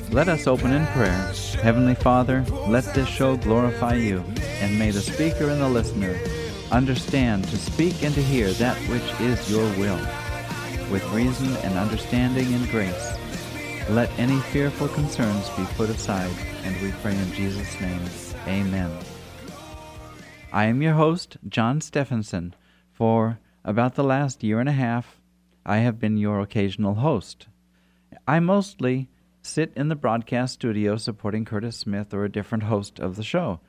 Let us open in prayer. Heavenly Father, let this show glorify you, and may the speaker and the listener understand to speak and to hear that which is your will, with reason and understanding and grace. Let any fearful concerns be put aside, and we pray in Jesus' name. Amen. I am your host, John Stephenson. For about the last year and a half, I have been your occasional host. I mostly sit in the broadcast studio supporting Curtis Smith or a different host of the show.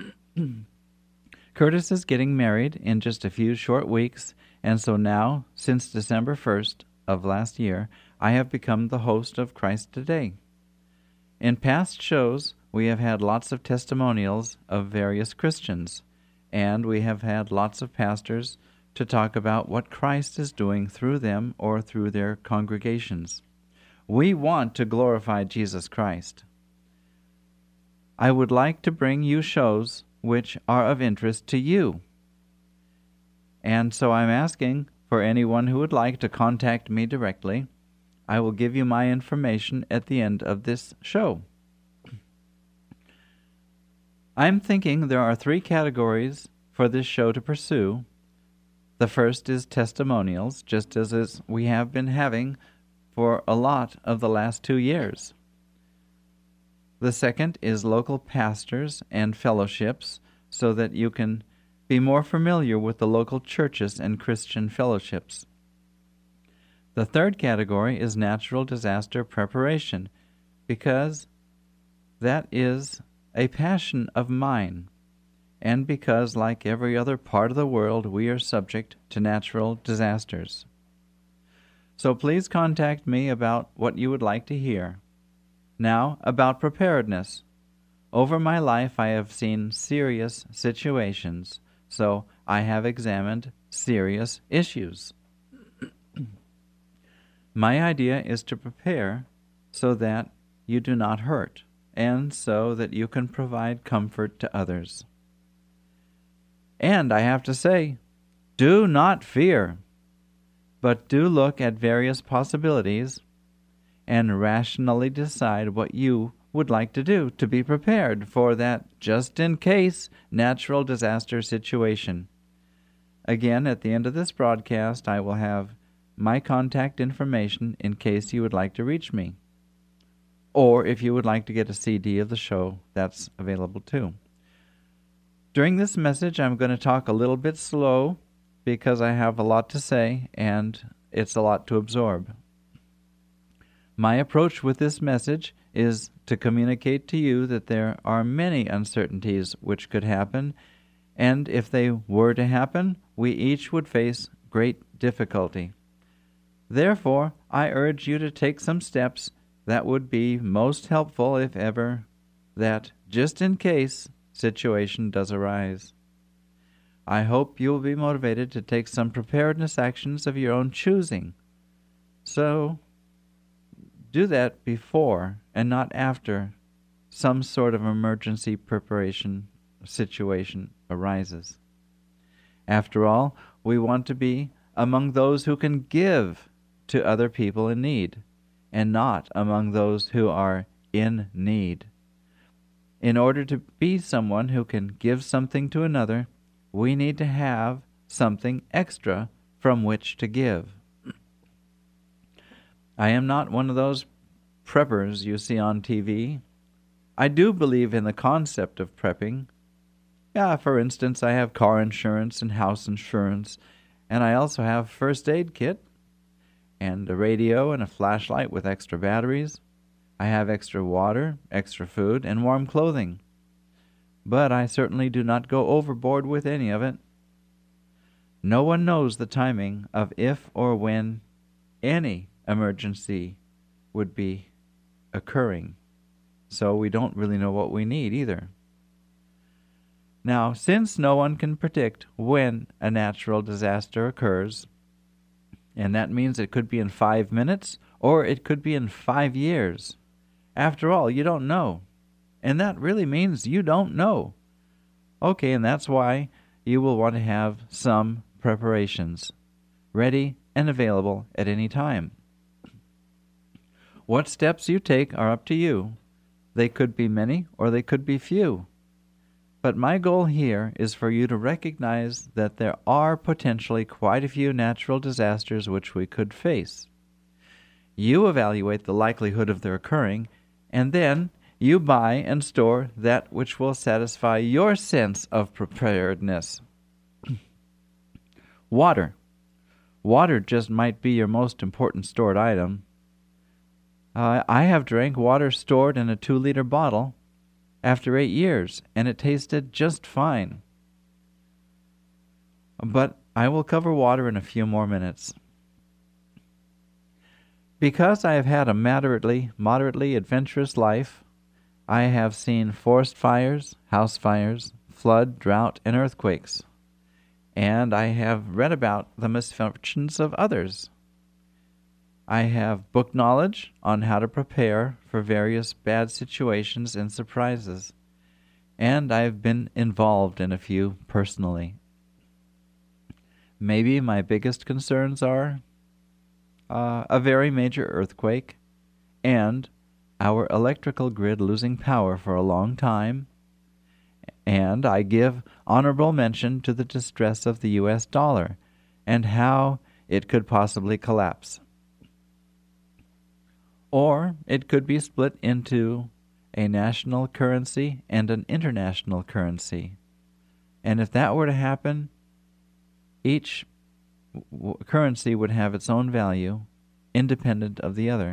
Curtis is getting married in just a few short weeks, and so now, since December 1st of last year, I have become the host of Christ Today. In past shows, we have had lots of testimonials of various Christians, and we have had lots of pastors to talk about what Christ is doing through them or through their congregations. We want to glorify Jesus Christ. I would like to bring you shows which are of interest to you. And so I'm asking for anyone who would like to contact me directly. I will give you my information at the end of this show. I'm thinking there are 3 categories for this show to pursue. The first is testimonials, just as we have been having for a lot of the last 2 years. The second is local pastors and fellowships, so that you can be more familiar with the local churches and Christian fellowships. The third category is natural disaster preparation, because that is a passion of mine, and because, like every other part of the world, we are subject to natural disasters. So please contact me about what you would like to hear. Now, about preparedness. Over my life, I have seen serious situations, so I have examined serious issues. My idea is to prepare so that you do not hurt, and so that you can provide comfort to others. And I have to say, do not fear, but do look at various possibilities and rationally decide what you would like to do to be prepared for that just-in-case natural disaster situation. Again, at the end of this broadcast, I will have my contact information in case you would like to reach me. Or if you would like to get a CD of the show, that's available too. During this message, I'm going to talk a little bit slow because I have a lot to say and it's a lot to absorb. My approach with this message is to communicate to you that there are many uncertainties which could happen, and if they were to happen, we each would face great difficulty. Therefore, I urge you to take some steps that would be most helpful if ever that just-in-case situation does arise. I hope you will be motivated to take some preparedness actions of your own choosing. So, do that before and not after some sort of emergency preparation situation arises. After all, we want to be among those who can give to other people in need, and not among those who are in need. In order to be someone who can give something to another, we need to have something extra from which to give. I am not one of those preppers you see on TV. I do believe in the concept of prepping. For instance, I have car insurance and house insurance, and I also have first aid kit, and a radio and a flashlight with extra batteries. I have extra water, extra food, and warm clothing. But I certainly do not go overboard with any of it. No one knows the timing of if or when any emergency would be occurring, so we don't really know what we need either. Now, since no one can predict when a natural disaster occurs, and that means it could be in 5 minutes or it could be in 5 years. After all, you don't know. And that really means you don't know. Okay, and that's why you will want to have some preparations ready and available at any time. What steps you take are up to you. They could be many or they could be few. But my goal here is for you to recognize that there are potentially quite a few natural disasters which we could face. You evaluate the likelihood of their occurring, and then you buy and store that which will satisfy your sense of preparedness. Water. Water just might be your most important stored item. I have drank water stored in a 2-liter bottle after 8 years, and it tasted just fine. But I will cover water in a few more minutes. Because I have had a moderately adventurous life, I have seen forest fires, house fires, flood, drought, and earthquakes. And I have read about the misfortunes of others. I have book knowledge on how to prepare for various bad situations and surprises, and I've been involved in a few personally. Maybe my biggest concerns are a very major earthquake and our electrical grid losing power for a long time, and I give honorable mention to the distress of the U.S. dollar and how it could possibly collapse. Or it could be split into a national currency and an international currency. And if that were to happen, each currency would have its own value, independent of the other.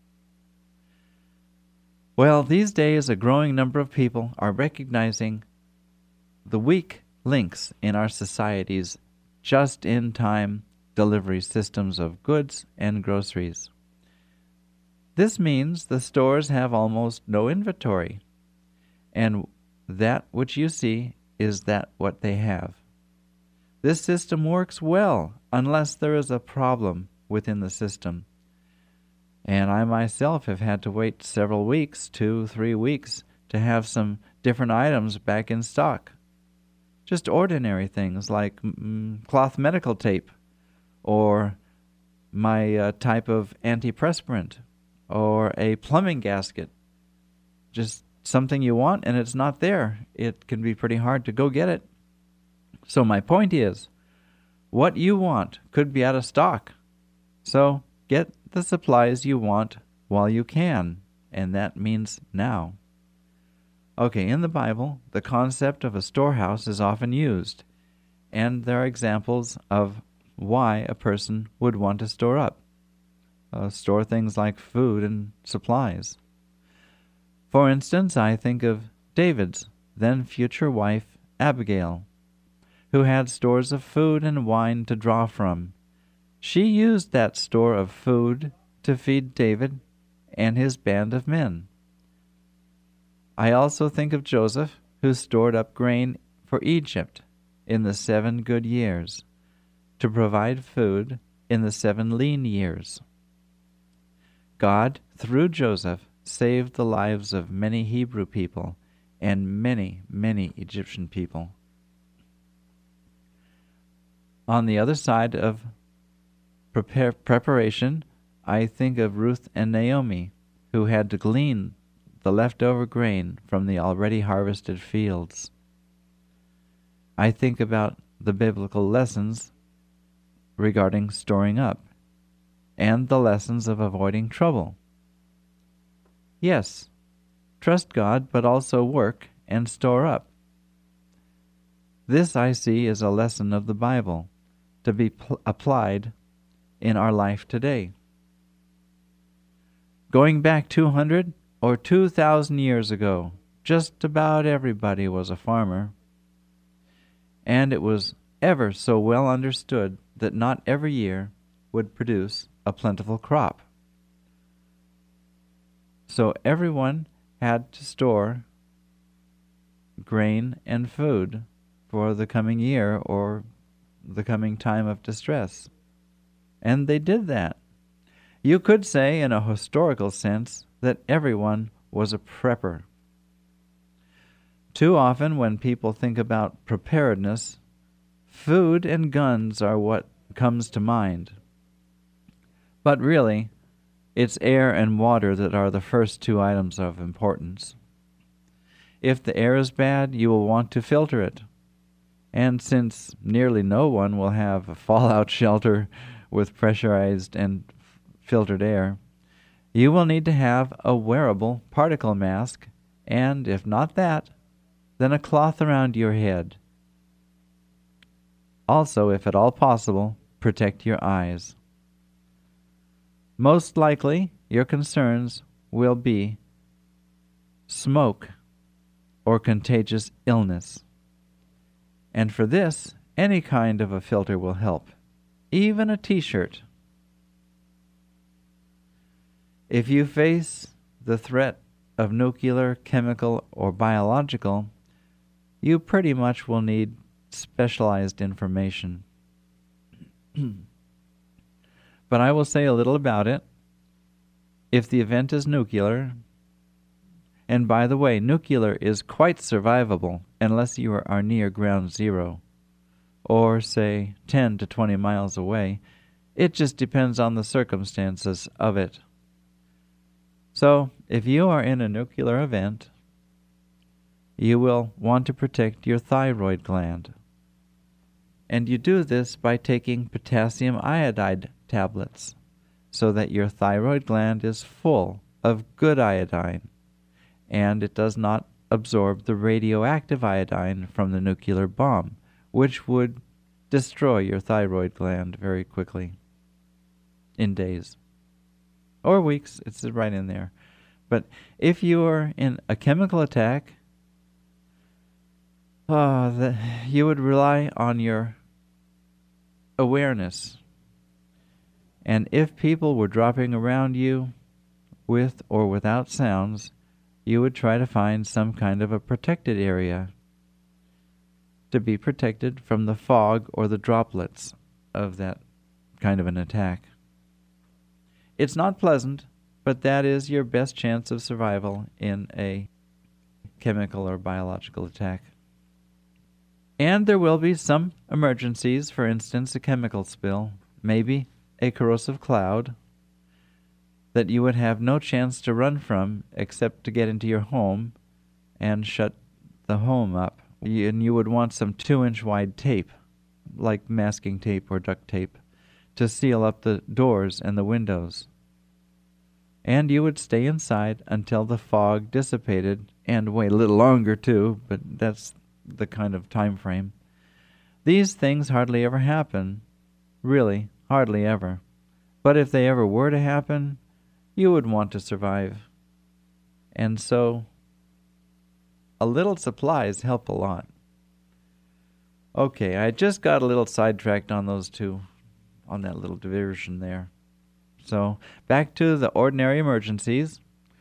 Well, these days a growing number of people are recognizing the weak links in our society's just-in-time delivery systems of goods and groceries. This means the stores have almost no inventory, and that which you see is that what they have. This system works well unless there is a problem within the system. And I myself have had to wait several weeks, 2-3 weeks, to have some different items back in stock. Just ordinary things like cloth medical tape, or my type of antiperspirant, or a plumbing gasket. Just something you want and it's not there. It can be pretty hard to go get it. So my point is, what you want could be out of stock. So get the supplies you want while you can, and that means now. Okay, in the Bible, the concept of a storehouse is often used, and there are examples of why a person would want to store up. Store things like food and supplies. For instance, I think of David's then future wife, Abigail, who had stores of food and wine to draw from. She used that store of food to feed David and his band of men. I also think of Joseph, who stored up grain for Egypt in the 7 good years, to provide food in the 7 lean years. God, through Joseph, saved the lives of many Hebrew people and many, many Egyptian people. On the other side of preparation, I think of Ruth and Naomi, who had to glean the leftover grain from the already harvested fields. I think about the biblical lessons regarding storing up, and the lessons of avoiding trouble. Yes, trust God, but also work and store up. This, I see, is a lesson of the Bible to be applied in our life today. Going back 200 or 2,000 years ago, just about everybody was a farmer, and it was ever so well understood that not every year would produce a plentiful crop. So everyone had to store grain and food for the coming year or the coming time of distress. And they did that. You could say, in a historical sense, that everyone was a prepper. Too often when people think about preparedness, food and guns are what comes to mind. But really, It's air and water that are the first two items of importance. If the air is bad, you will want to filter it. And since nearly no one will have a fallout shelter with pressurized and filtered air, you will need to have a wearable particle mask, and if not that, then a cloth around your head. Also, if at all possible, protect your eyes. Most likely, your concerns will be smoke or contagious illness. And for this, any kind of a filter will help, even a t-shirt. If you face the threat of nuclear, chemical, or biological, you pretty much will need specialized information. But I will say a little about it. If the event is nuclear, and by the way, nuclear is quite survivable unless you are near ground zero, or say 10 to 20 miles away. It just depends on the circumstances of it. So, if you are in a nuclear event, you will want to protect your thyroid gland. And you do this by taking potassium iodide tablets so that your thyroid gland is full of good iodine and it does not absorb the radioactive iodine from the nuclear bomb, which would destroy your thyroid gland very quickly, in days or weeks. It's right in there. But if you are in a chemical attack, you would rely on your awareness. And if people were dropping around you with or without sounds, you would try to find some kind of a protected area to be protected from the fog or the droplets of that kind of an attack. It's not pleasant, but that is your best chance of survival in a chemical or biological attack. And there will be some emergencies, for instance, a chemical spill, maybe a corrosive cloud, that you would have no chance to run from except to get into your home and shut the home up. And you would want some 2-inch wide tape, like masking tape or duct tape, to seal up the doors and the windows. And you would stay inside until the fog dissipated, and wait a little longer too, but that's the kind of time frame. These things hardly ever happen, really, hardly ever. But if they ever were to happen, you would want to survive. And so, a little supplies help a lot. Okay, I just got a little sidetracked on those two, on that little diversion there. So, back to the ordinary emergencies.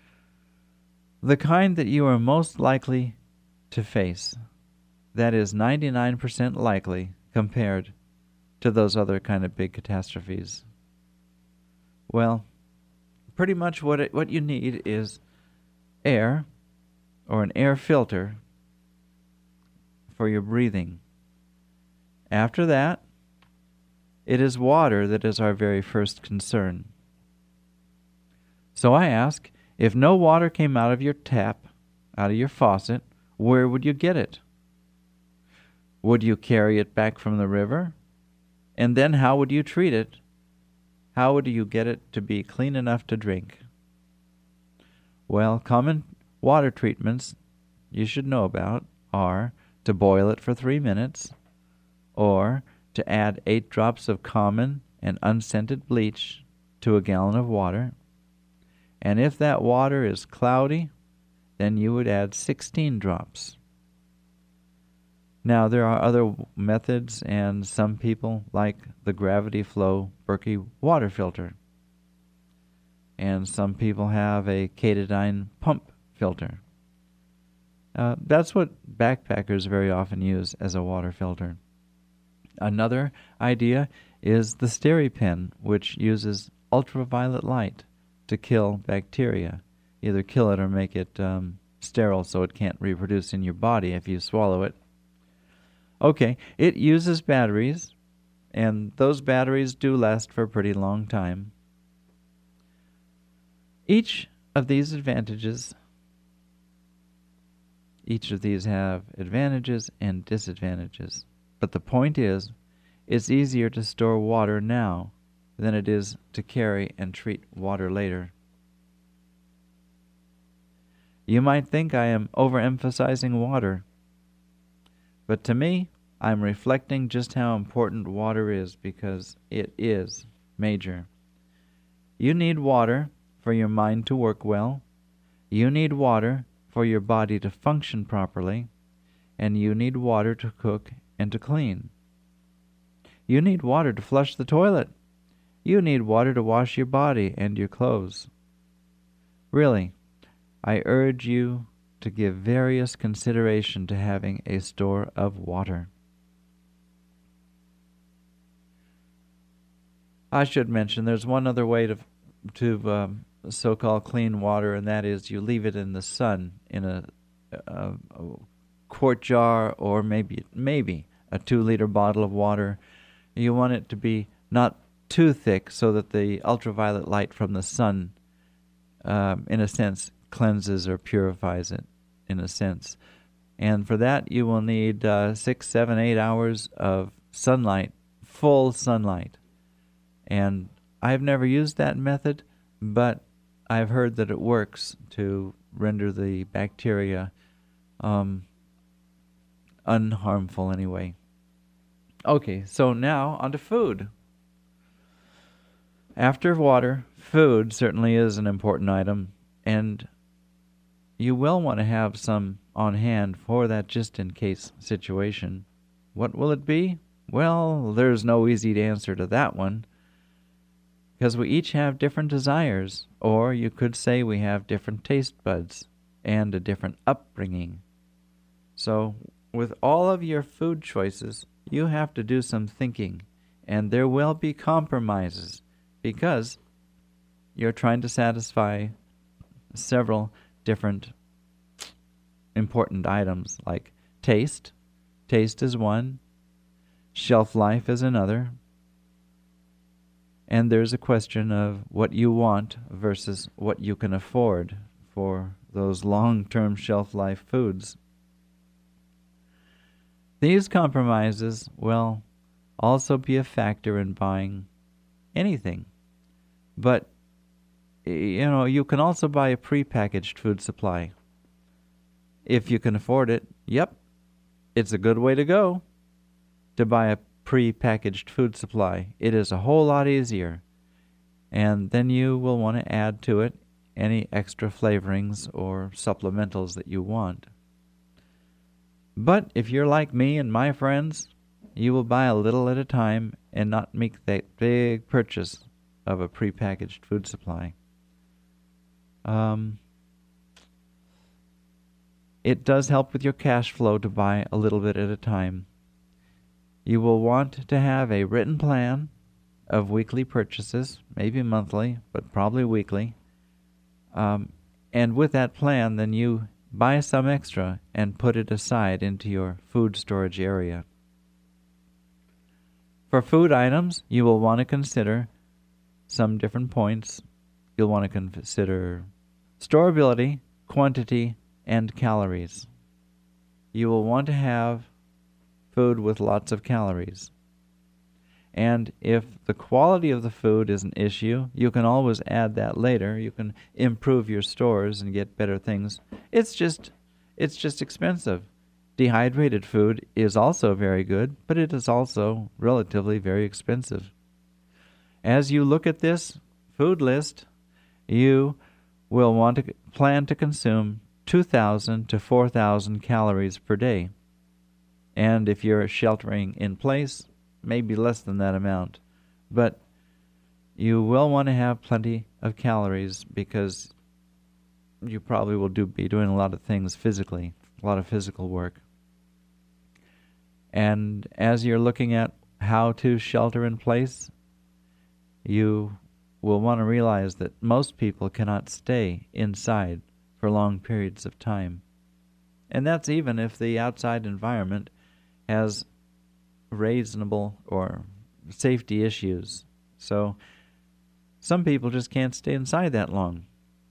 The kind that you are most likely to face. That is 99% likely compared to those other kind of big catastrophes. Well, pretty much what you need is air or an air filter for your breathing. After that, it is water that is our very first concern. So I ask, if no water came out of your tap, out of your faucet, where would you get it? Would you carry it back from the river? And then how would you treat it? How would you get it to be clean enough to drink? Well, common water treatments you should know about are to boil it for 3 minutes, or to add 8 drops of common and unscented bleach to a gallon of water. And if that water is cloudy, then you would add 16 drops. Now, there are other methods, and some people like the Gravity Flow Berkey water filter. And some people have a Katadyn pump filter. That's what backpackers very often use as a water filter. Another idea is the SteriPen, which uses ultraviolet light to kill bacteria. Either kill it or make it sterile so it can't reproduce in your body if you swallow it. Okay, it uses batteries, and those batteries do last for a pretty long time. Each of these have advantages and disadvantages. But the point is, it's easier to store water now than it is to carry and treat water later. You might think I am overemphasizing water, but to me, I'm reflecting just how important water is, because it is major. You need water for your mind to work well. You need water for your body to function properly. And you need water to cook and to clean. You need water to flush the toilet. You need water to wash your body and your clothes. Really, I urge you to give various consideration to having a store of water. I should mention there's one other way to so-called clean water, and that is you leave it in the sun in a quart jar, or maybe a 2-liter bottle of water. You want it to be not too thick so that the ultraviolet light from the sun, in a sense, cleanses or purifies it, in a sense. And for that, you will need 6, 7, 8 hours of sunlight, full sunlight. And I've never used that method, but I've heard that it works to render the bacteria unharmful anyway. Okay, so now on to food. After water, food certainly is an important item, and you will want to have some on hand for that just-in-case situation. What will it be? Well, there's no easy answer to that one, because we each have different desires, or you could say we have different taste buds and a different upbringing. So with all of your food choices, you have to do some thinking, and there will be compromises, because you're trying to satisfy several different important items, like taste. Taste is one. Shelf life is another. And there's a question of what you want versus what you can afford for those long-term shelf life foods. These compromises will also be a factor in buying anything. But, you can also buy a prepackaged food supply. If you can afford it, yep, it's a good way to go, to buy a prepackaged food supply. It is a whole lot easier. And then you will want to add to it any extra flavorings or supplementals that you want. But if you're like me and my friends, you will buy a little at a time and not make that big purchase of a prepackaged food supply. It does help with your cash flow to buy a little bit at a time. You will want to have a written plan of weekly purchases, maybe monthly, but probably weekly. And with that plan, then you buy some extra and put it aside into your food storage area. For food items, you will want to consider some different points. You'll want to consider storability, quantity, and calories. You will want to have food with lots of calories. And if the quality of the food is an issue, you can always add that later. You can improve your stores and get better things. It's just expensive. Dehydrated food is also very good, but it is also relatively very expensive. As you look at this food list, you will want to plan to consume 2,000 to 4,000 calories per day. And if you're sheltering in place, maybe less than that amount. But you will want to have plenty of calories, because you probably will be doing a lot of things physically, a lot of physical work. And as you're looking at how to shelter in place, you will want to realize that most people cannot stay inside for long periods of time. And that's even if the outside environment has reasonable or safety issues. So some people just can't stay inside that long.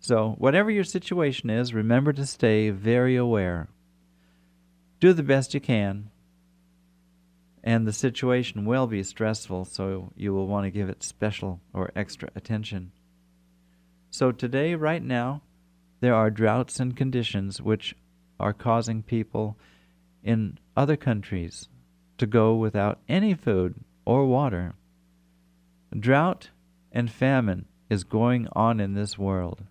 So, whatever your situation is, remember to stay very aware. Do the best you can, and the situation will be stressful, so you will want to give it special or extra attention. So today, right now, there are droughts and conditions which are causing people in other countries to go without any food or water. Drought and famine is going on in this world.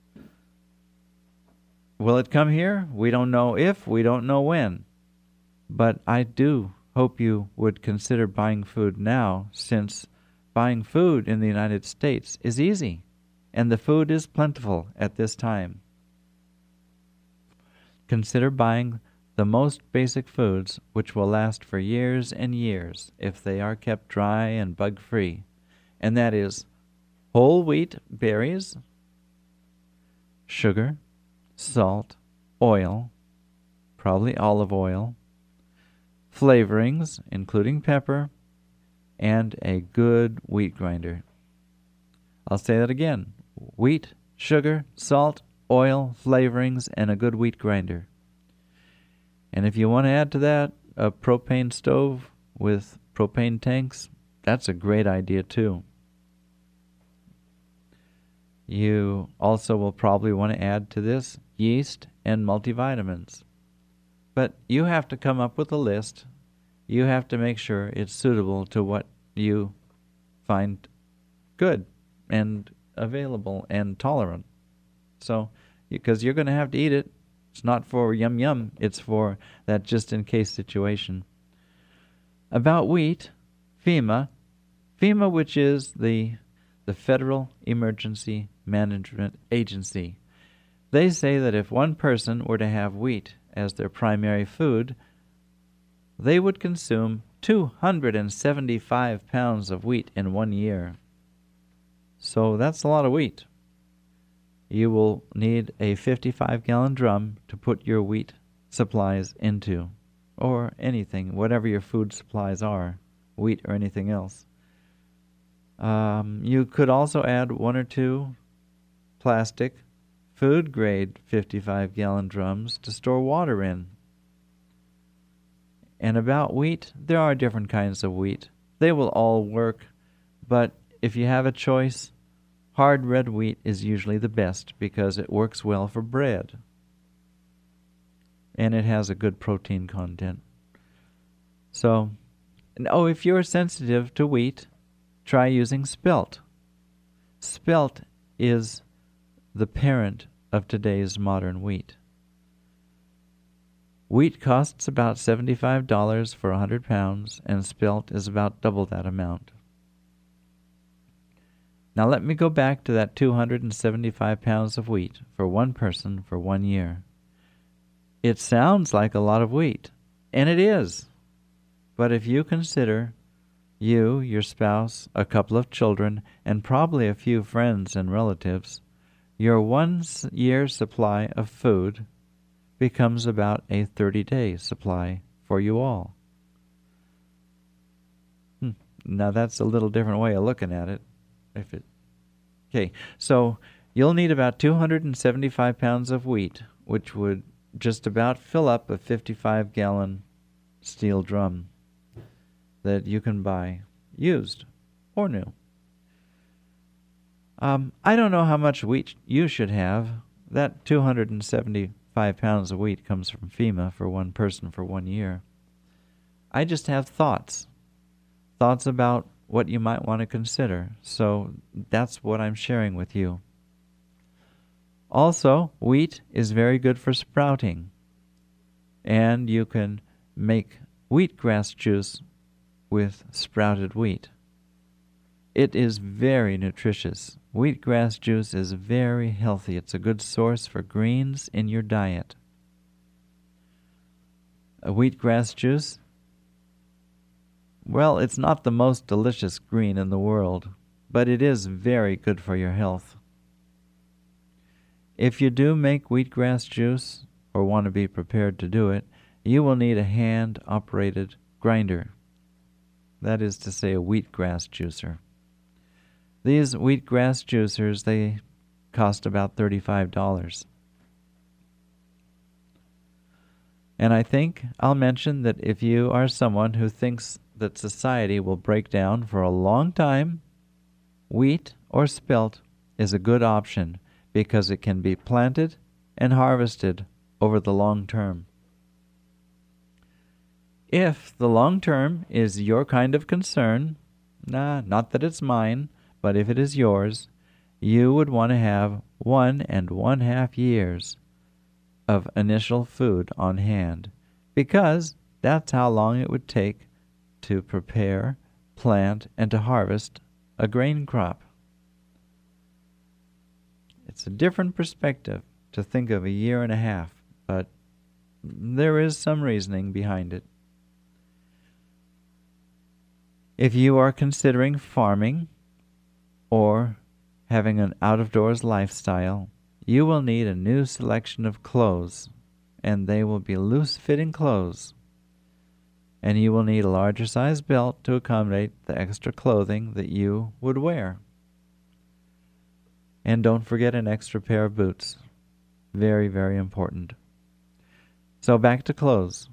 Will it come here? We don't know if, we don't know when. But I do hope you would consider buying food now, since buying food in the United States is easy, and the food is plentiful at this time. Consider buying the most basic foods which will last for years and years if they are kept dry and bug-free, and that is whole wheat berries, sugar, salt, oil, probably olive oil, flavorings, including pepper, and a good wheat grinder. I'll say that again. Wheat, sugar, salt, oil, flavorings, and a good wheat grinder. And if you want to add to that a propane stove with propane tanks, that's a great idea too. You also will probably want to add to this yeast and multivitamins. But you have to come up with a list. You have to make sure it's suitable to what you find good and available and tolerant. So, because you're going to have to eat it. It's not for yum yum, it's for that just in case situation. About wheat, FEMA, which is the Federal Emergency Management Agency, they say that if one person were to have wheat as their primary food, they would consume 275 pounds of wheat in 1 year. So that's a lot of wheat. You will need a 55-gallon drum to put your wheat supplies into, or anything, whatever your food supplies are, wheat or anything else. You could also add 1 or 2 plastic food-grade 55-gallon drums to store water in. And about wheat, there are different kinds of wheat. They will all work, but if you have a choice, hard red wheat is usually the best because it works well for bread. And it has a good protein content. So, if you're sensitive to wheat, try using spelt. Spelt is the parent of today's modern wheat. Wheat costs about $75 for 100 pounds, and spelt is about double that amount. Now let me go back to that 275 pounds of wheat for one person for 1 year. It sounds like a lot of wheat, and it is. But if you consider you, your spouse, a couple of children, and probably a few friends and relatives, your 1 year's supply of food becomes about a 30-day supply for you all. Now that's a little different way of looking at it. Okay, so you'll need about 275 pounds of wheat, which would just about fill up a 55-gallon steel drum that you can buy used or new. I don't know how much wheat you should have. That 275 pounds of wheat comes from FEMA for one person for 1 year. I just have thoughts about what you might want to consider. So that's what I'm sharing with you. Also, wheat is very good for sprouting. And you can make wheatgrass juice with sprouted wheat. It is very nutritious. Wheatgrass juice is very healthy. It's a good source for greens in your diet. A wheatgrass juice, well, it's not the most delicious green in the world, but it is very good for your health. If you do make wheatgrass juice, or want to be prepared to do it, you will need a hand-operated grinder. That is to say, a wheatgrass juicer. These wheatgrass juicers, they cost about $35. And I think I'll mention that if you are someone who thinks that society will break down for a long time, wheat or spelt is a good option because it can be planted and harvested over the long term. If the long term is your kind of concern, not that it's mine, but if it is yours, you would want to have 1.5 years of initial food on hand, because that's how long it would take to prepare, plant, and to harvest a grain crop. It's a different perspective to think of 1.5 years, but there is some reasoning behind it. If you are considering farming or having an out-of-doors lifestyle, you will need a new selection of clothes, and they will be loose-fitting clothes. And you will need a larger size belt to accommodate the extra clothing that you would wear. And don't forget an extra pair of boots. Very, very important. So back to clothes.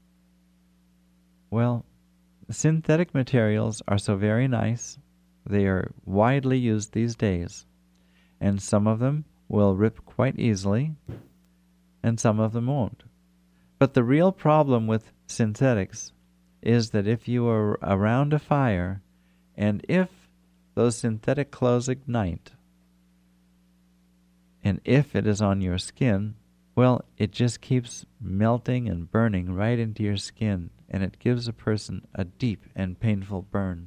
Well, synthetic materials are so very nice. They are widely used these days, and some of them will rip quite easily, and some of them won't. But the real problem with synthetics is that if you are around a fire, and if those synthetic clothes ignite, and if it is on your skin, well, it just keeps melting and burning right into your skin, and it gives a person a deep and painful burn.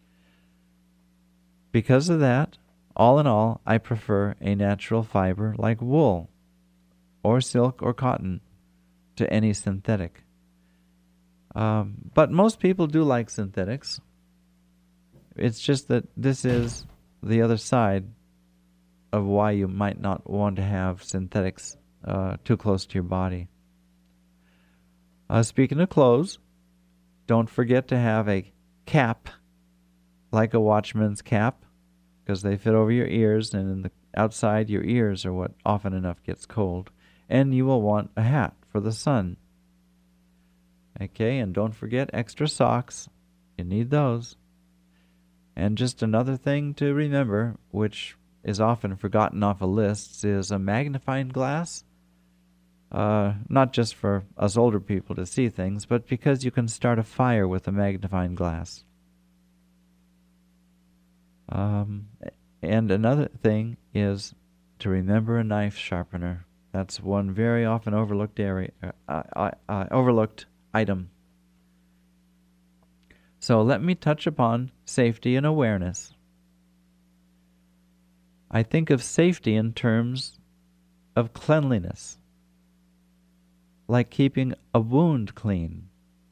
Because of that, all in all, I prefer a natural fiber like wool or silk or cotton to any synthetic. But most people do like synthetics. It's just that this is the other side of why you might not want to have synthetics too close to your body. Speaking of clothes, don't forget to have a cap, like a watchman's cap, because they fit over your ears, and in the outside your ears are what often enough gets cold. And you will want a hat for the sun. Okay, and don't forget extra socks. You need those. And just another thing to remember, which is often forgotten off of lists, is a magnifying glass. Not just for us older people to see things, but because you can start a fire with a magnifying glass. And another thing is to remember a knife sharpener. That's one very often overlooked overlooked item. So let me touch upon safety and awareness. I think of safety in terms of cleanliness, like keeping a wound clean.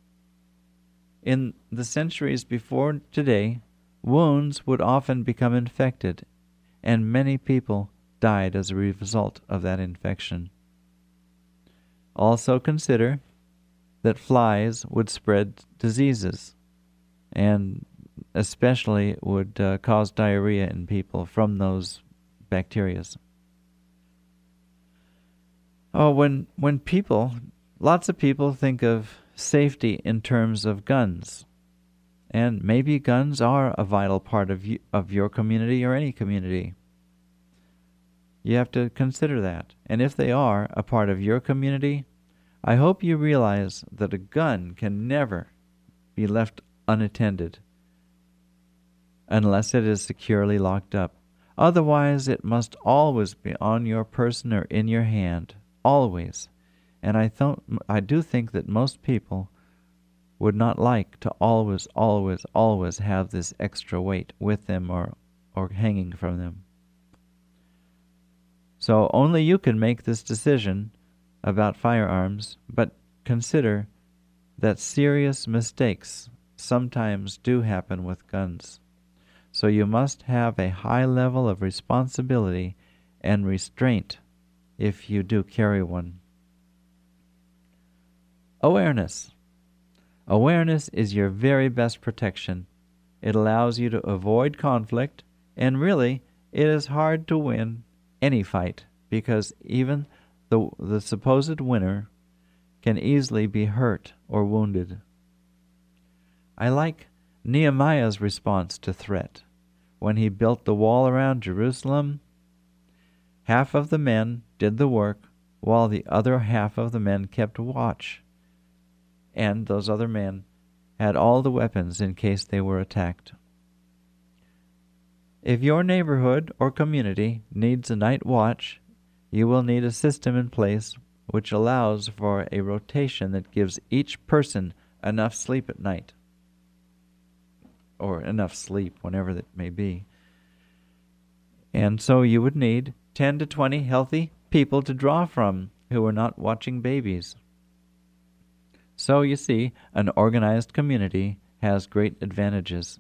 In the centuries before today, wounds would often become infected, and many people died as a result of that infection. Also consider that flies would spread diseases, and especially would cause diarrhea in people from those bacteria. When lots of people think of safety in terms of guns. And maybe guns are a vital part of your community or any community. You have to consider that. And if they are a part of your community, I hope you realize that a gun can never be left unattended unless it is securely locked up. Otherwise, it must always be on your person or in your hand, always. And I do think that most people would not like to always have this extra weight with them or hanging from them. So only you can make this decision about firearms, but consider that serious mistakes sometimes do happen with guns. So you must have a high level of responsibility and restraint if you do carry one. Awareness. Awareness is your very best protection. It allows you to avoid conflict, and really, it is hard to win any fight, because even the supposed winner can easily be hurt or wounded. I like Nehemiah's response to threat. When he built the wall around Jerusalem, half of the men did the work, while the other half of the men kept watch. And those other men had all the weapons in case they were attacked. If your neighborhood or community needs a night watch, you will need a system in place which allows for a rotation that gives each person enough sleep at night, or enough sleep, whenever that may be. And so you would need 10 to 20 healthy people to draw from who are not watching babies. So you see, an organized community has great advantages.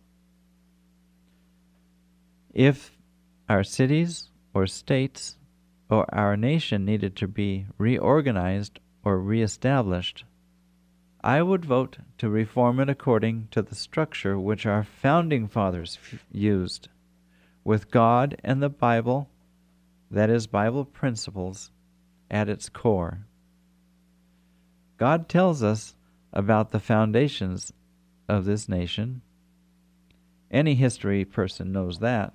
If our cities or states or our nation needed to be reorganized or reestablished, I would vote to reform it according to the structure which our founding fathers used, with God and the Bible, that is, Bible principles, at its core. God tells us about the foundations of this nation. Any history person knows that.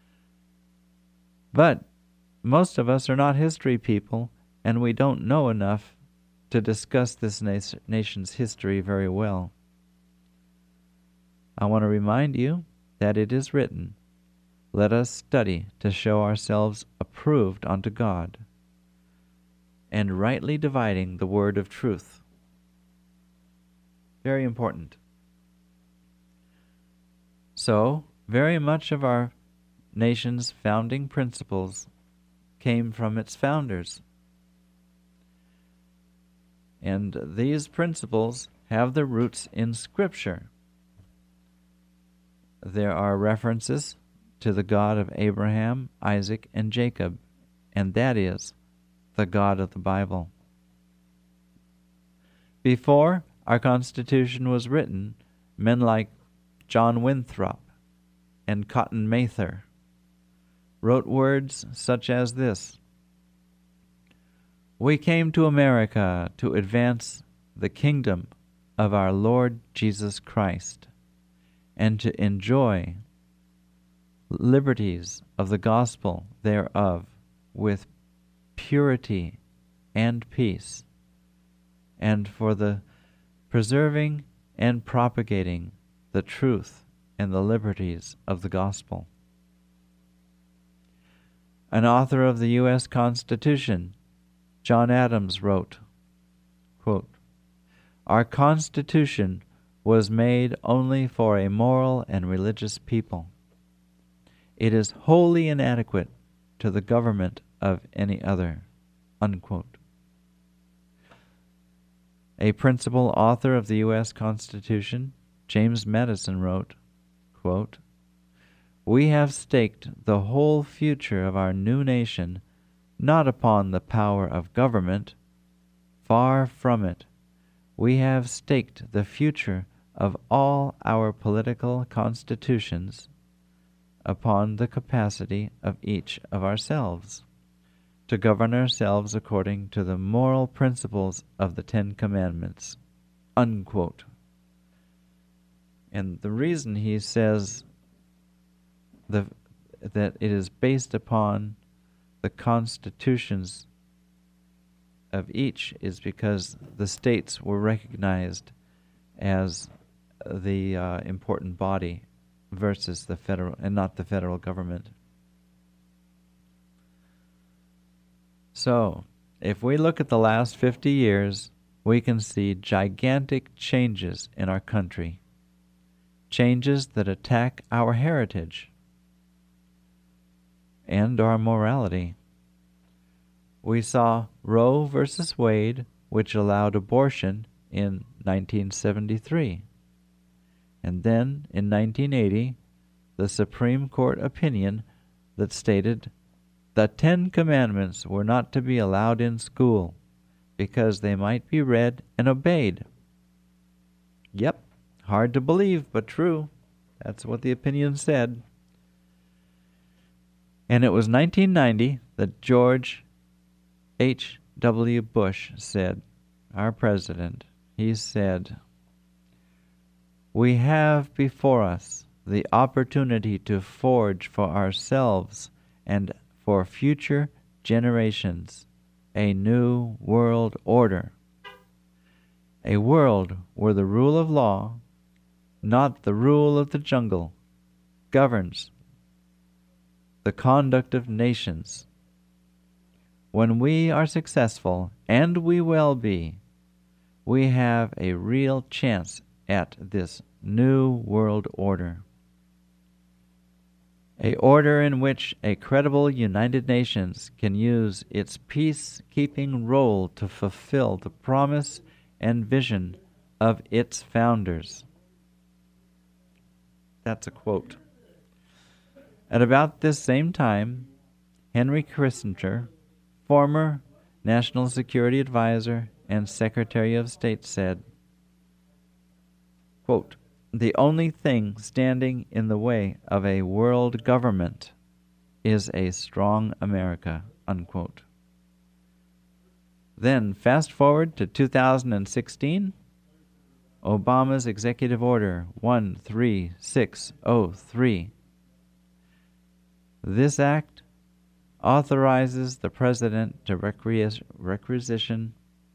But most of us are not history people, and we don't know enough to discuss this nation's history very well. I want to remind you that it is written, "Let us study to show ourselves approved unto God, and rightly dividing the word of truth." Very important. So, very much of our nation's founding principles came from its founders. And these principles have their roots in Scripture. There are references to the God of Abraham, Isaac, and Jacob, and that is the God of the Bible. Before our Constitution was written, men like John Winthrop and Cotton Mather wrote words such as this: "We came to America to advance the kingdom of our Lord Jesus Christ and to enjoy liberties of the gospel thereof with purity and peace, and for the preserving and propagating the truth and the liberties of the gospel." An author of the U.S. Constitution, John Adams, wrote, quote, "Our Constitution was made only for a moral and religious people. It is wholly inadequate to the government of any other." Unquote. A principal author of the U.S. Constitution, James Madison, wrote, quote, "We have staked the whole future of our new nation not upon the power of government. Far from it. We have staked the future of all our political constitutions upon the capacity of each of ourselves to govern ourselves according to the moral principles of the Ten Commandments." Unquote. And the reason he says that it is based upon the constitutions of each is because the states were recognized as the important body versus the federal, and not the federal government. So, if we look at the last 50 years, we can see gigantic changes in our country, changes that attack our heritage and our morality. We saw Roe versus Wade, which allowed abortion in 1973. And then, in 1980, the Supreme Court opinion that stated the 10 Commandments were not to be allowed in school because they might be read and obeyed. Yep, hard to believe, but true. That's what the opinion said. And it was 1990 that George H.W. Bush said, our president, he said, "We have before us the opportunity to forge for ourselves and for future generations a new world order, a world where the rule of law, not the rule of the jungle, governs the conduct of nations. When we are successful, and we will be, we have a real chance at this new world order. A order in which a credible United Nations can use its peacekeeping role to fulfill the promise and vision of its founders." That's a quote. At about this same time, Henry Kissinger, former National Security Advisor and Secretary of State, said, quote, "The only thing standing in the way of a world government is a strong America," unquote. Then, fast forward to 2016, Obama's Executive Order 13603. This act authorizes the President to requisition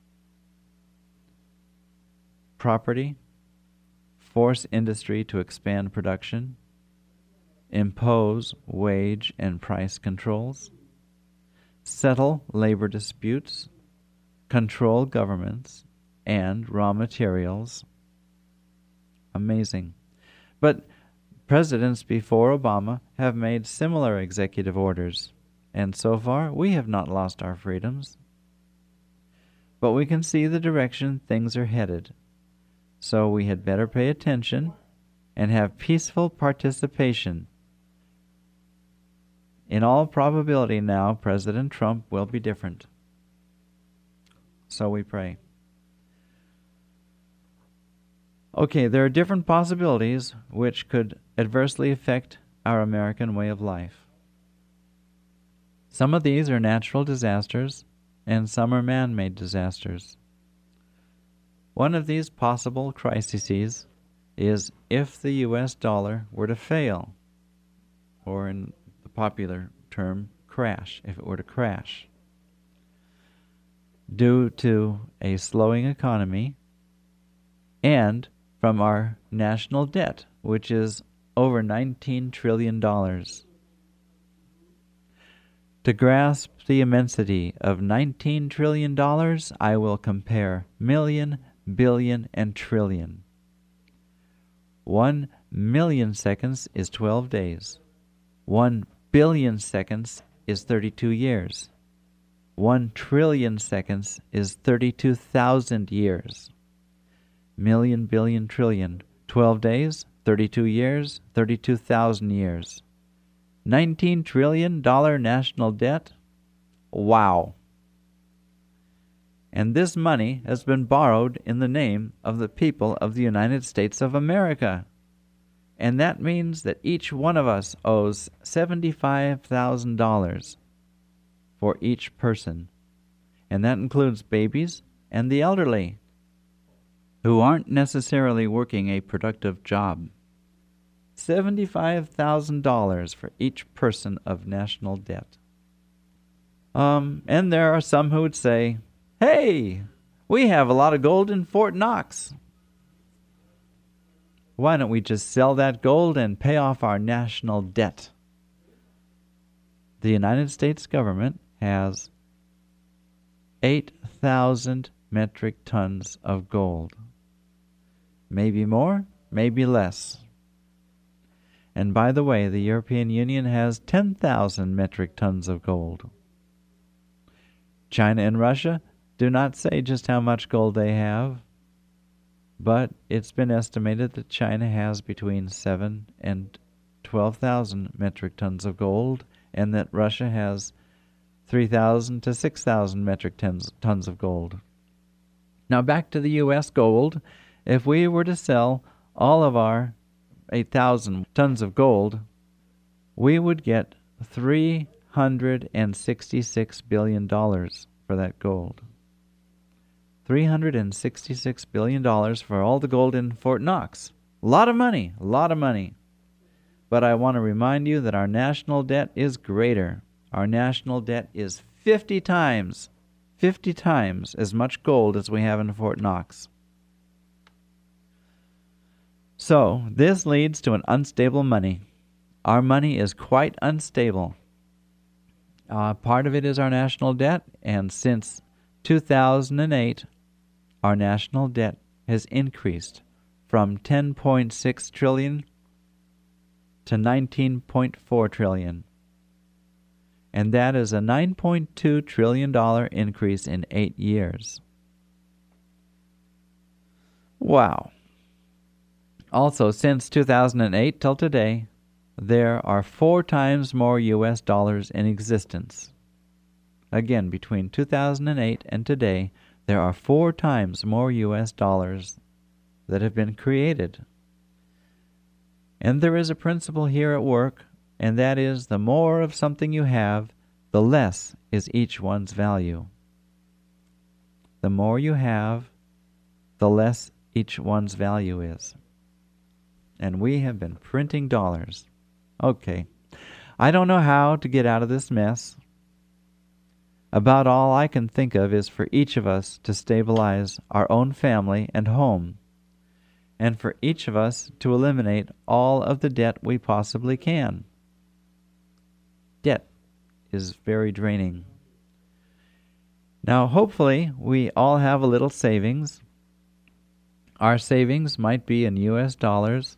property, force industry to expand production, impose wage and price controls, settle labor disputes, control governments and raw materials. Amazing. But presidents before Obama have made similar executive orders, and so far we have not lost our freedoms. But we can see the direction things are headed, so we had better pay attention and have peaceful participation. In all probability now, President Trump will be different. So we pray. Okay, there are different possibilities which could adversely affect our American way of life. Some of these are natural disasters, and some are man-made disasters. One of these possible crises is if the U.S. dollar were to fail, or in the popular term, crash, if it were to crash, due to a slowing economy and from our national debt, which is over $19 trillion. To grasp the immensity of $19 trillion, I will compare million, billion, and trillion. 1 million seconds is 12 days. 1 billion seconds is 32 years. 1 trillion seconds is 32,000 years. Million, billion, trillion. 12 days, 32 years, 32,000 years. $19 trillion national debt? Wow. And this money has been borrowed in the name of the people of the United States of America. And that means that each one of us owes $75,000 for each person. And that includes babies and the elderly, who aren't necessarily working a productive job. $75,000 for each person of national debt. And there are some who would say, "Hey, we have a lot of gold in Fort Knox. Why don't we just sell that gold and pay off our national debt?" The United States government has 8,000 metric tons of gold. Maybe more, maybe less. And by the way, the European Union has 10,000 metric tons of gold. China and Russia do not say just how much gold they have, but it's been estimated that China has between 7 and 12,000 metric tons of gold, and that Russia has 3,000 to 6,000 metric tons of gold. Now back to the U.S. gold. If we were to sell all of our 8,000 tons of gold, we would get $366 billion for that gold. $366 billion for all the gold in Fort Knox. A lot of money, a lot of money. But I want to remind you that our national debt is greater. Our national debt is 50 times as much gold as we have in Fort Knox. So, this leads to an unstable money. Our money is quite unstable. Part of it is our national debt, and since 2008, our national debt has increased from $10.6 trillion to $19.4 trillion. And that is a $9.2 trillion increase in 8 years. Wow. Also, since 2008 till today, there are 4 times more U.S. dollars in existence. Again, between 2008 and today, there are 4 times more U.S. dollars that have been created. And there is a principle here at work, and that is the more of something you have, the less is each one's value. The more you have, the less each one's value is. And we have been printing dollars. Okay, I don't know how to get out of this mess. About all I can think of is for each of us to stabilize our own family and home, and for each of us to eliminate all of the debt we possibly can. Debt is very draining. Now, hopefully, we all have a little savings. Our savings might be in U.S. dollars,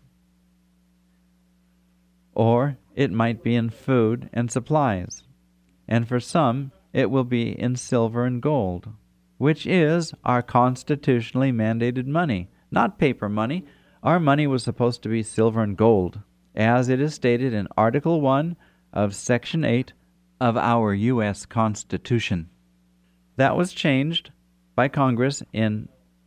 or it might be in food and supplies. And for some, it will be in silver and gold, which is our constitutionally mandated money, not paper money. Our money was supposed to be silver and gold, as it is stated in Article 1 of Section 8 of our U.S. Constitution. That was changed by Congress in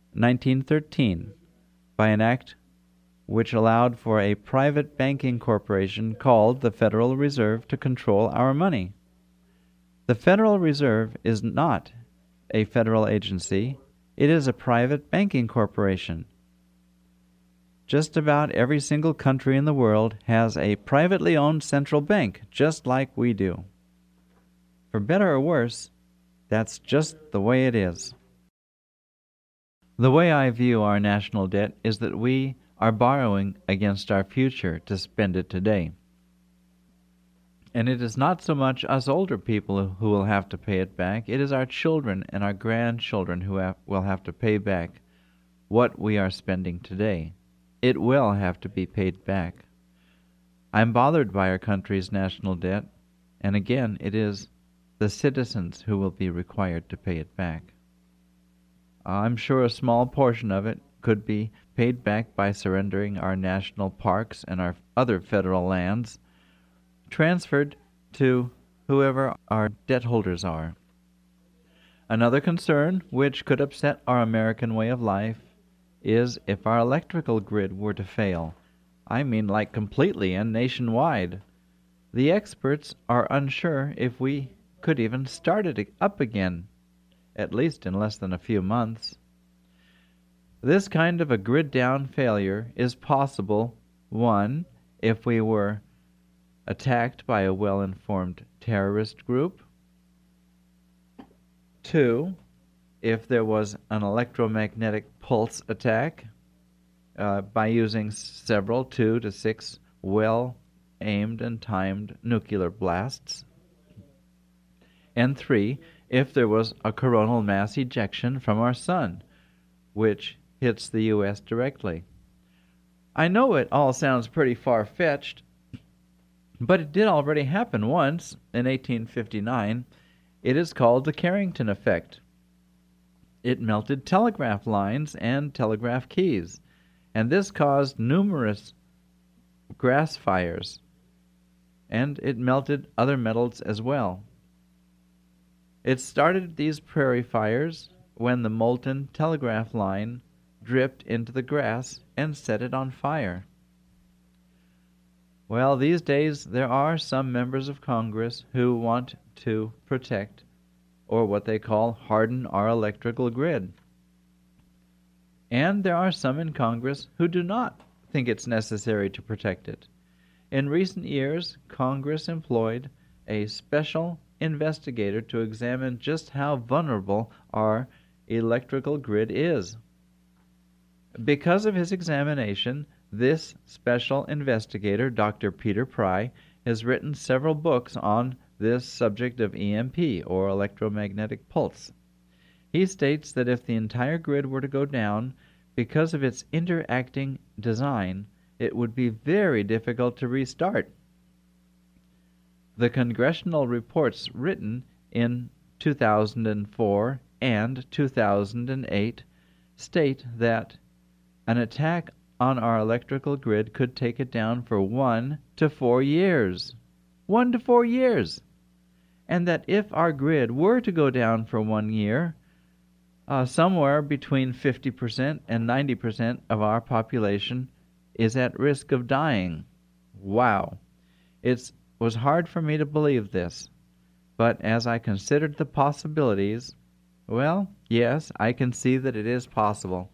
1913 by an act which allowed for a private banking corporation called the Federal Reserve to control our money. The Federal Reserve is not a federal agency. It is a private banking corporation. Just about every single country in the world has a privately owned central bank, just like we do. For better or worse, that's just the way it is. The way I view our national debt is that we are borrowing against our future to spend it today. And it is not so much us older people who will have to pay it back. It is our children and our grandchildren who will have to pay back what we are spending today. It will have to be paid back. I'm bothered by our country's national debt, and again, it is the citizens who will be required to pay it back. I'm sure a small portion of it could be paid back by surrendering our national parks and our other federal lands, transferred to whoever our debt holders are. Another concern which could upset our American way of life is if our electrical grid were to fail. I mean, like completely and nationwide. The experts are unsure if we could even start it up again, at least in less than a few months. This kind of a grid-down failure is possible, 1, if we were attacked by a well-informed terrorist group, 2, if there was an electromagnetic pulse attack by using several 2 to 6 well-aimed and timed nuclear blasts, and 3, if there was a coronal mass ejection from our sun, which hits the U.S. directly. I know it all sounds pretty far-fetched, but it did already happen once in 1859. It is called the Carrington effect. It melted telegraph lines and telegraph keys, and this caused numerous grass fires, and it melted other metals as well. It started these prairie fires when the molten telegraph line dripped into the grass and set it on fire. Well, these days there are some members of Congress who want to protect, or what they call harden, our electrical grid. And there are some in Congress who do not think it's necessary to protect it. In recent years, Congress employed a special investigator to examine just how vulnerable our electrical grid is. Because of his examination, this special investigator, Dr. Peter Pry, has written several books on this subject of EMP, or electromagnetic pulse. He states that if the entire grid were to go down, because of its interacting design, it would be very difficult to restart. The congressional reports written in 2004 and 2008 state that an attack on our electrical grid could take it down for 1 to 4 years. 1 to 4 years! And that if our grid were to go down for 1 year, somewhere between 50% and 90% of our population is at risk of dying. Wow! It was hard for me to believe this, but as I considered the possibilities, well, yes, I can see that it is possible.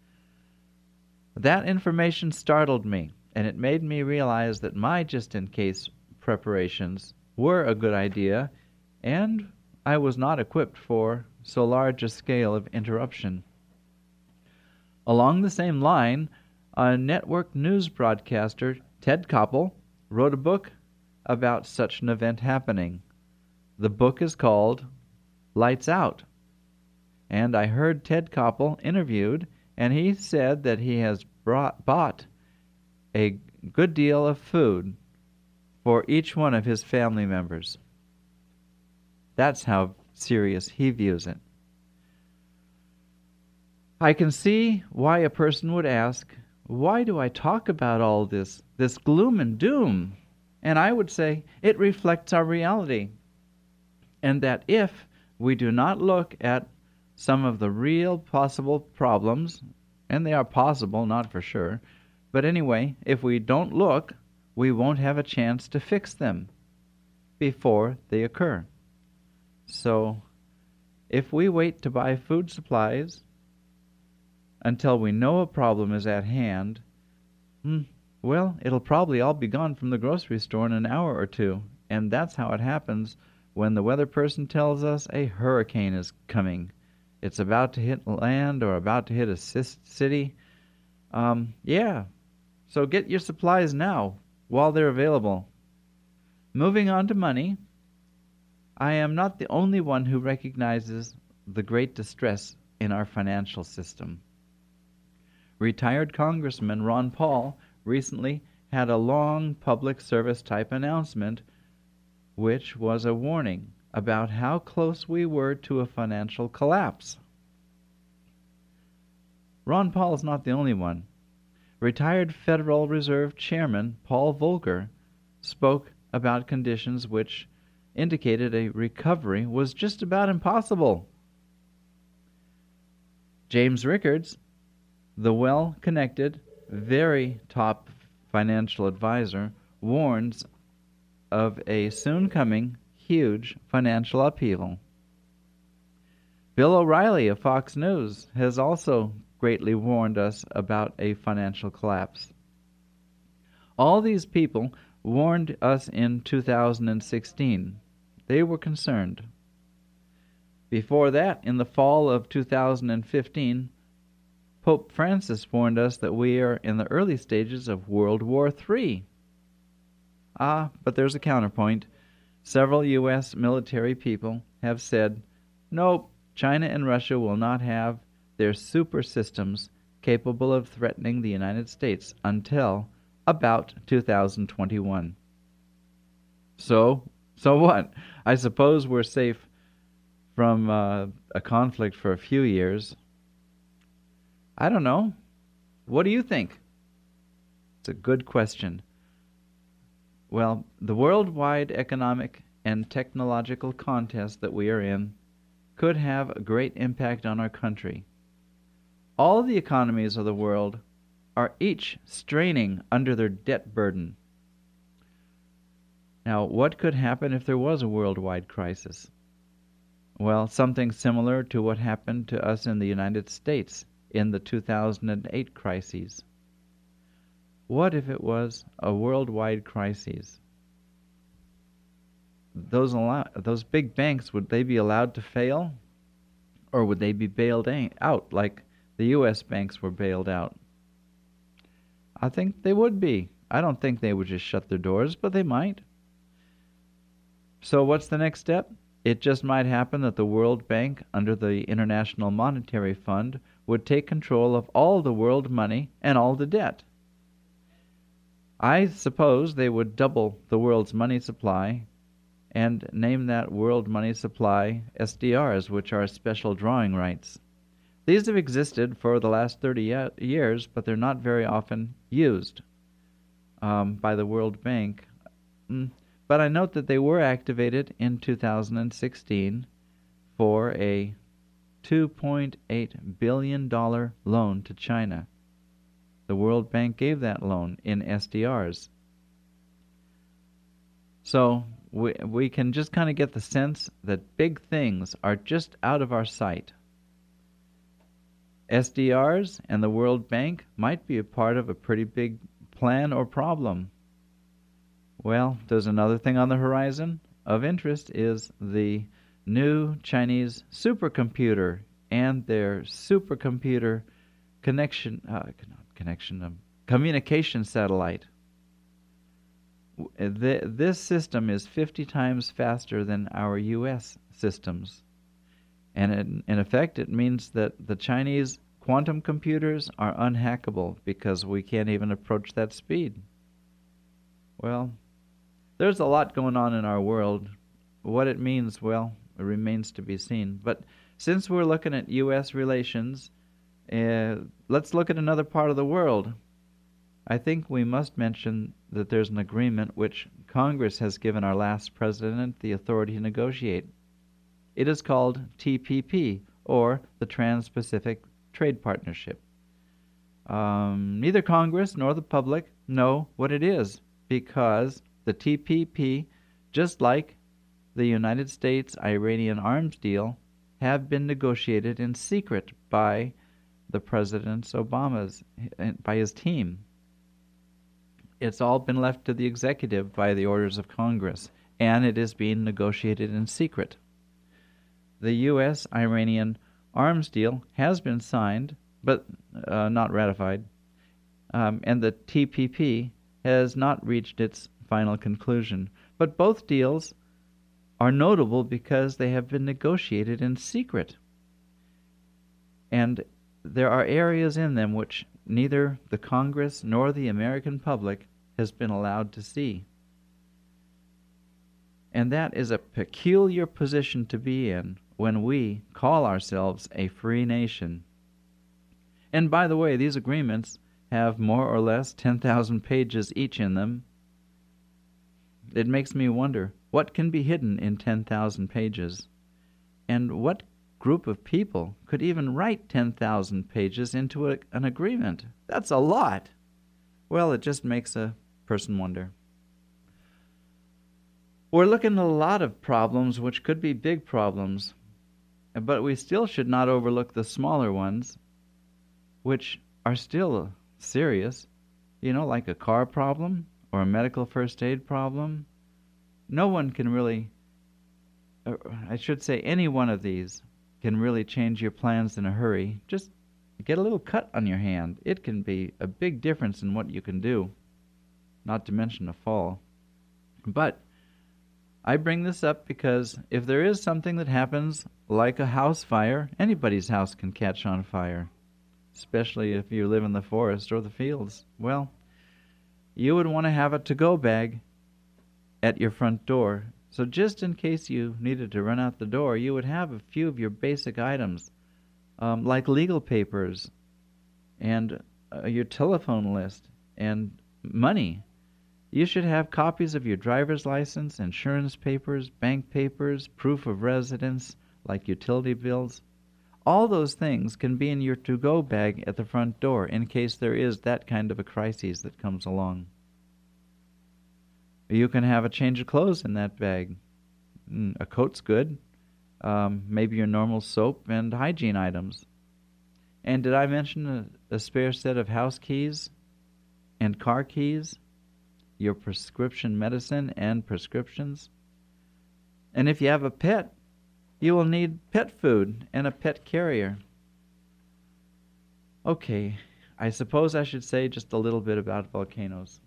That information startled me, and it made me realize that my just-in-case preparations were a good idea, and I was not equipped for so large a scale of interruption. Along the same line, a network news broadcaster, Ted Koppel, wrote a book about such an event happening. The book is called Lights Out, and I heard Ted Koppel interviewed, and he said that he has bought a good deal of food for each one of his family members. That's how serious he views it. I can see why a person would ask, why do I talk about all this gloom and doom? And I would say it reflects our reality, and that if we do not look at some of the real possible problems, and they are possible, not for sure, but anyway, if we don't look, we won't have a chance to fix them before they occur. So, if we wait to buy food supplies until we know a problem is at hand, well, it'll probably all be gone from the grocery store in an hour or two, and that's how it happens when the weather person tells us a hurricane is coming. It's about to hit land or about to hit a city. Yeah, so get your supplies now while they're available. Moving on to money, I am not the only one who recognizes the great distress in our financial system. Retired Congressman Ron Paul recently had a long public service type announcement which was a warning about how close we were to a financial collapse. Ron Paul is not the only one. Retired Federal Reserve Chairman Paul Volcker spoke about conditions which indicated a recovery was just about impossible. James Rickards, the well-connected, very top financial advisor, warns of a soon-coming huge financial upheaval. Bill O'Reilly of Fox News has also greatly warned us about a financial collapse. All these people warned us in 2016. They were concerned. Before that, in the fall of 2015, Pope Francis warned us that we are in the early stages of World War III. But there's a counterpoint. Several U.S. military people have said, nope, China and Russia will not have their super systems capable of threatening the United States until about 2021. So what? I suppose we're safe from a conflict for a few years. I don't know. What do you think? It's a good question. Well, the worldwide economic and technological contest that we are in could have a great impact on our country. All the economies of the world are each straining under their debt burden. Now, what could happen if there was a worldwide crisis? Well, something similar to what happened to us in the United States in the 2008 crises. What if it was a worldwide crisis? Those big banks, would they be allowed to fail? Or would they be bailed out like the U.S. banks were bailed out? I think they would be. I don't think they would just shut their doors, but they might. So what's the next step? It just might happen that the World Bank, under the International Monetary Fund, would take control of all the world money and all the debt. I suppose they would double the world's money supply and name that world money supply SDRs, which are special drawing rights. These have existed for the last 30 years, but they're not very often used by the World Bank. But I note that they were activated in 2016 for a $2.8 billion loan to China. The World Bank gave that loan in SDRs. So we can just kind of get the sense that big things are just out of our sight. SDRs and the World Bank might be a part of a pretty big plan or problem. Well, there's another thing on the horizon of interest is the new Chinese supercomputer and their supercomputer communication satellite. This system is 50 times faster than our U.S. systems. And in effect, it means that the Chinese quantum computers are unhackable because we can't even approach that speed. Well, there's a lot going on in our world. What it means, well, it remains to be seen. But since we're looking at U.S. relations, let's look at another part of the world. I think we must mention that there's an agreement which Congress has given our last president the authority to negotiate. It is called TPP, or the Trans-Pacific Trade Partnership. Neither Congress nor the public know what it is, because the TPP, just like the United States-Iranian arms deal, have been negotiated in secret by the President Obama's, by his team. It's all been left to the executive by the orders of Congress, and it is being negotiated in secret. The U.S.-Iranian arms deal has been signed, but not ratified, and the TPP has not reached its final conclusion. But both deals are notable because they have been negotiated in secret. And there are areas in them which neither the Congress nor the American public has been allowed to see. And that is a peculiar position to be in when we call ourselves a free nation. And by the way, these agreements have more or less 10,000 pages each in them. It makes me wonder, what can be hidden in 10,000 pages? And what group of people could even write 10,000 pages into an agreement? That's a lot. Well, it just makes a person wonder. We're looking at a lot of problems which could be big problems, but we still should not overlook the smaller ones, which are still serious, like a car problem or a medical first aid problem. No one can really, I should say any one of these can really change your plans in a hurry. Just get a little cut on your hand. It can be a big difference in what you can do, not to mention a fall. But I bring this up because if there is something that happens like a house fire, anybody's house can catch on fire, especially if you live in the forest or the fields. Well, you would want to have a to-go bag at your front door. So just in case you needed to run out the door, you would have a few of your basic items, like legal papers and your telephone list and money. You should have copies of your driver's license, insurance papers, bank papers, proof of residence, like utility bills. All those things can be in your to-go bag at the front door in case there is that kind of a crisis that comes along. You can have a change of clothes in that bag. A coat's good. Maybe your normal soap and hygiene items. And did I mention a spare set of house keys and car keys? Your prescription medicine and prescriptions? And if you have a pet, you will need pet food and a pet carrier. Okay, I suppose I should say just a little bit about volcanoes.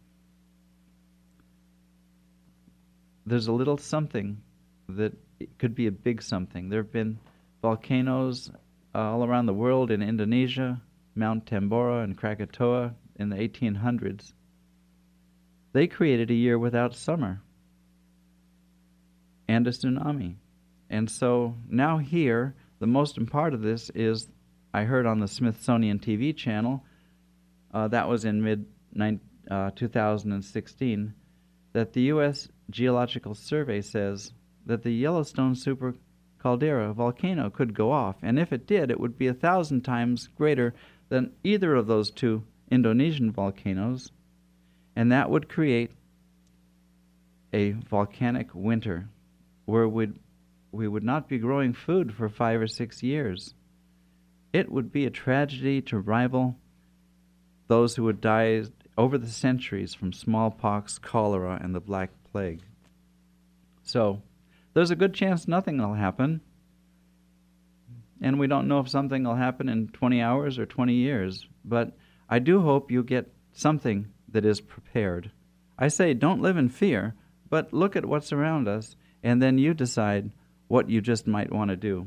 There's a little something that it could be a big something. There have been volcanoes all around the world, in Indonesia, Mount Tambora and Krakatoa in the 1800s. They created a year without summer and a tsunami. And so now here, the most important part of this is, I heard on the Smithsonian TV channel, that was in mid-2016, that the U.S. Geological Survey says that the Yellowstone Super Caldera volcano could go off, and if it did, it would be 1,000 times greater than either of those two Indonesian volcanoes, and that would create a volcanic winter where we would not be growing food for 5 or 6 years. It would be a tragedy to rival those who would die over the centuries from smallpox, cholera, and the Black Plague. So, there's a good chance nothing will happen, and we don't know if something will happen in 20 hours or 20 years, but I do hope you get something that is prepared. I say don't live in fear, but look at what's around us, and then you decide what you just might want to do.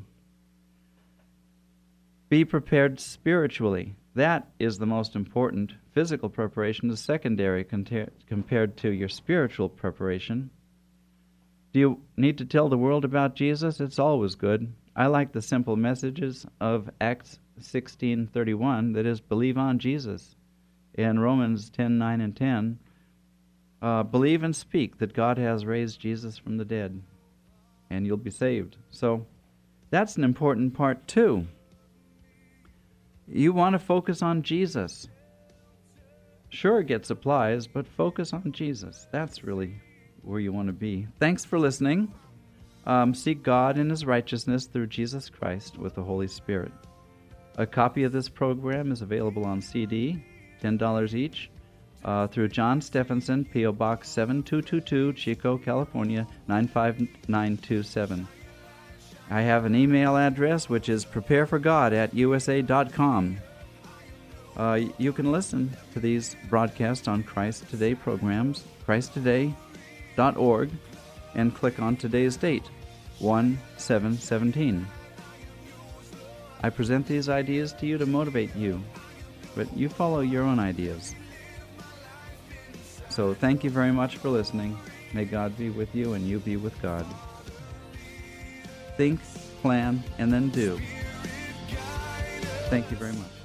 Be prepared spiritually. That is the most important. Physical preparation is secondary compared to your spiritual preparation. Do you need to tell the world about Jesus? It's always good. I like the simple messages of Acts 16:31, that is, believe on Jesus. In Romans 10:9 and 10, believe and speak that God has raised Jesus from the dead, and you'll be saved. So that's an important part too. You want to focus on Jesus. Sure, get supplies, but focus on Jesus. That's really where you want to be. Thanks for listening. Seek God in His righteousness through Jesus Christ with the Holy Spirit. A copy of this program is available on CD, $10 each, through John Stephenson, P.O. Box 7222, Chico, California, 95927. I have an email address, which is prepareforgod@usa.com. You can listen to these broadcasts on Christ Today programs, christtoday.org, and click on today's date, 1/7/17. I present these ideas to you to motivate you, but you follow your own ideas. So thank you very much for listening. May God be with you and you be with God. Think, plan, and then do. Thank you very much.